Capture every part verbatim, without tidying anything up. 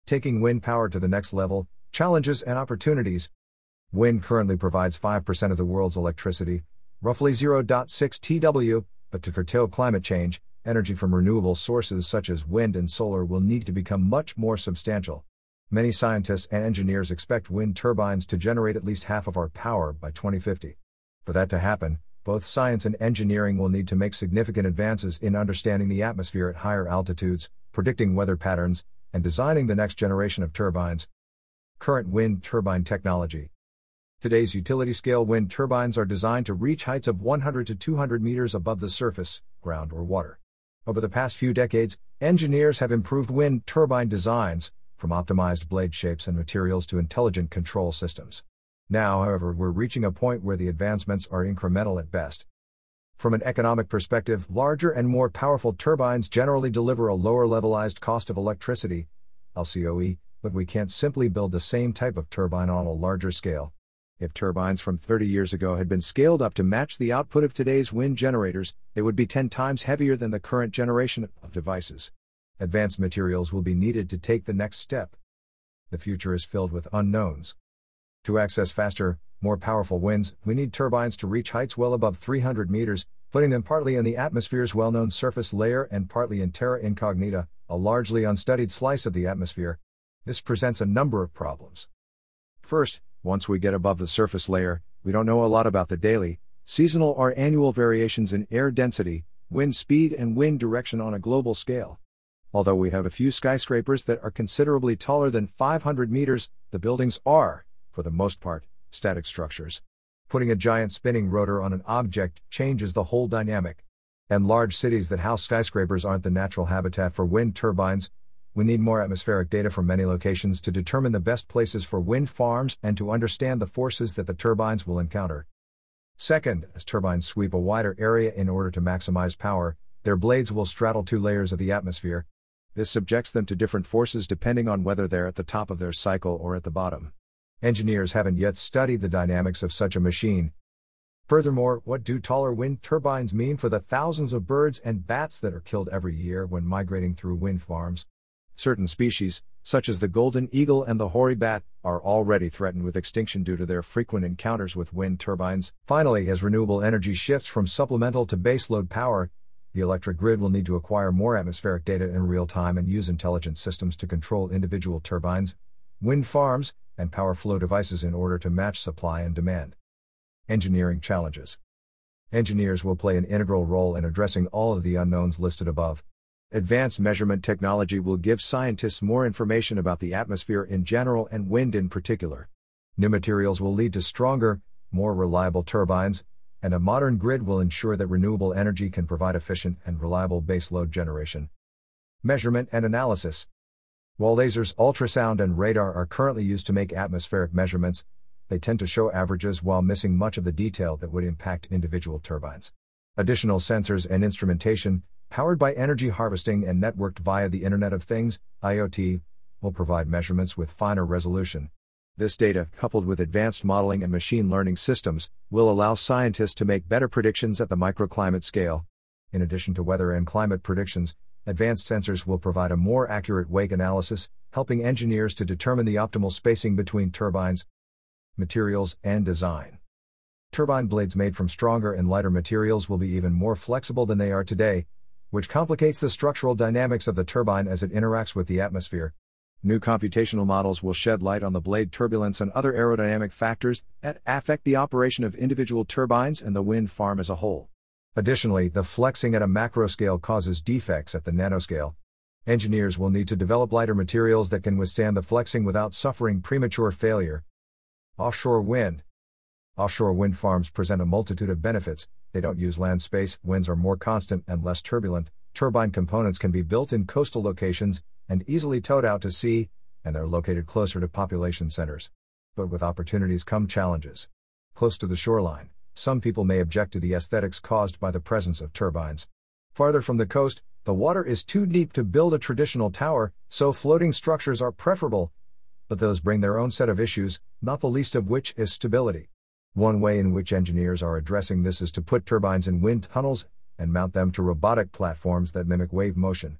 Taking wind power to the next level, challenges and opportunities. Wind currently provides five percent of the world's electricity, roughly zero point six terawatt-hours, but to curtail climate change, energy from renewable sources such as wind and solar will need to become much more substantial. Many scientists and engineers expect wind turbines to generate at least half of our power by twenty fifty. For that to happen, both science and engineering will need to make significant advances in understanding the atmosphere at higher altitudes, predicting weather patterns, and designing the next generation of turbines. Current wind turbine technology. Today's utility-scale wind turbines are designed to reach heights of one hundred to two hundred meters above the surface, ground or water. Over the past few decades, engineers have improved wind turbine designs, from optimized blade shapes and materials to intelligent control systems. Now, however, we're reaching a point where the advancements are incremental at best. From an economic perspective, larger and more powerful turbines generally deliver a lower levelized cost of electricity, L C O E, but we can't simply build the same type of turbine on a larger scale. If turbines from thirty years ago had been scaled up to match the output of today's wind generators, they would be ten times heavier than the current generation of devices. Advanced materials will be needed to take the next step. The future is filled with unknowns. To access faster, more powerful winds, we need turbines to reach heights well above three hundred meters, putting them partly in the atmosphere's well-known surface layer and partly in terra incognita, a largely unstudied slice of the atmosphere. This presents a number of problems. First, once we get above the surface layer, we don't know a lot about the daily, seasonal or annual variations in air density, wind speed and wind direction on a global scale. Although we have a few skyscrapers that are considerably taller than five hundred meters, the buildings are, for the most part, static structures. Putting a giant spinning rotor on an object changes the whole dynamic. And large cities that house skyscrapers aren't the natural habitat for wind turbines. We need more atmospheric data from many locations to determine the best places for wind farms and to understand the forces that the turbines will encounter. Second, as turbines sweep a wider area in order to maximize power, their blades will straddle two layers of the atmosphere. This subjects them to different forces depending on whether they're at the top of their cycle or at the bottom. Engineers haven't yet studied the dynamics of such a machine. Furthermore, what do taller wind turbines mean for the thousands of birds and bats that are killed every year when migrating through wind farms? Certain species, such as the golden eagle and the hoary bat, are already threatened with extinction due to their frequent encounters with wind turbines. Finally, as renewable energy shifts from supplemental to baseload power, the electric grid will need to acquire more atmospheric data in real time and use intelligent systems to control individual turbines, wind farms, and power flow devices in order to match supply and demand. Engineering challenges. Engineers will play an integral role in addressing all of the unknowns listed above. Advanced measurement technology will give scientists more information about the atmosphere in general and wind in particular. New materials will lead to stronger, more reliable turbines, and a modern grid will ensure that renewable energy can provide efficient and reliable baseload generation. Measurement and analysis. While lasers, ultrasound, and radar are currently used to make atmospheric measurements, they tend to show averages while missing much of the detail that would impact individual turbines. Additional sensors and instrumentation, powered by energy harvesting and networked via the Internet of Things, I O T, will provide measurements with finer resolution. This data, coupled with advanced modeling and machine learning systems, will allow scientists to make better predictions at the microclimate scale. In addition to weather and climate predictions, advanced sensors will provide a more accurate wake analysis, helping engineers to determine the optimal spacing between turbines. Materials and design. Turbine blades made from stronger and lighter materials will be even more flexible than they are today, which complicates the structural dynamics of the turbine as it interacts with the atmosphere. New computational models will shed light on the blade turbulence and other aerodynamic factors that affect the operation of individual turbines and the wind farm as a whole. Additionally, the flexing at a macro scale causes defects at the nanoscale. Engineers will need to develop lighter materials that can withstand the flexing without suffering premature failure. Offshore wind. Offshore wind farms present a multitude of benefits. They don't use land space, winds are more constant and less turbulent, turbine components can be built in coastal locations and easily towed out to sea, and they're located closer to population centers. But with opportunities come challenges. Close to the shoreline, some people may object to the aesthetics caused by the presence of turbines. Farther from the coast, the water is too deep to build a traditional tower, so floating structures are preferable. But those bring their own set of issues, not the least of which is stability. One way in which engineers are addressing this is to put turbines in wind tunnels and mount them to robotic platforms that mimic wave motion.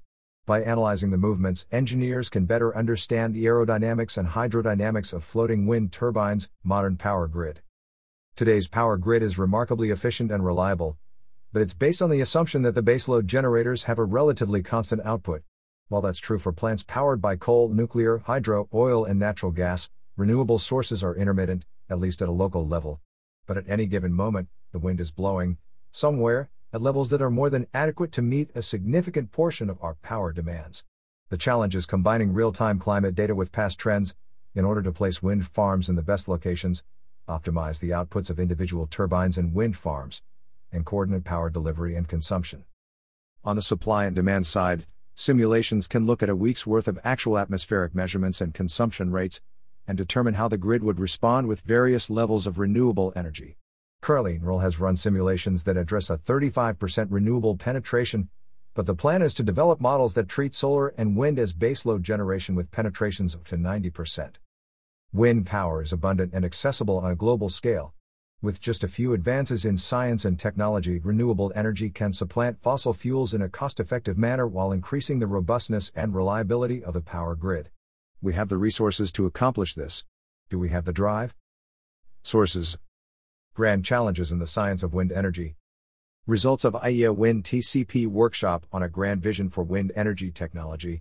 By analyzing the movements, engineers can better understand the aerodynamics and hydrodynamics of floating wind turbines, modern power grid. Today's power grid is remarkably efficient and reliable, but it's based on the assumption that the baseload generators have a relatively constant output. While that's true for plants powered by coal, nuclear, hydro, oil, and natural gas, renewable sources are intermittent, at least at a local level. But at any given moment, the wind is blowing, somewhere, at levels that are more than adequate to meet a significant portion of our power demands. The challenge is combining real-time climate data with past trends, in order to place wind farms in the best locations, optimize the outputs of individual turbines and wind farms, and coordinate power delivery and consumption. On the supply and demand side, simulations can look at a week's worth of actual atmospheric measurements and consumption rates, and determine how the grid would respond with various levels of renewable energy. Currently, N R E L has run simulations that address a thirty-five percent renewable penetration, but the plan is to develop models that treat solar and wind as baseload generation with penetrations up to ninety percent. Wind power is abundant and accessible on a global scale. With just a few advances in science and technology, renewable energy can supplant fossil fuels in a cost-effective manner while increasing the robustness and reliability of the power grid. We have the resources to accomplish this. Do we have the drive? Sources: Grand Challenges in the Science of Wind Energy. Results of I E A Wind T C P Workshop on a Grand Vision for Wind Energy Technology.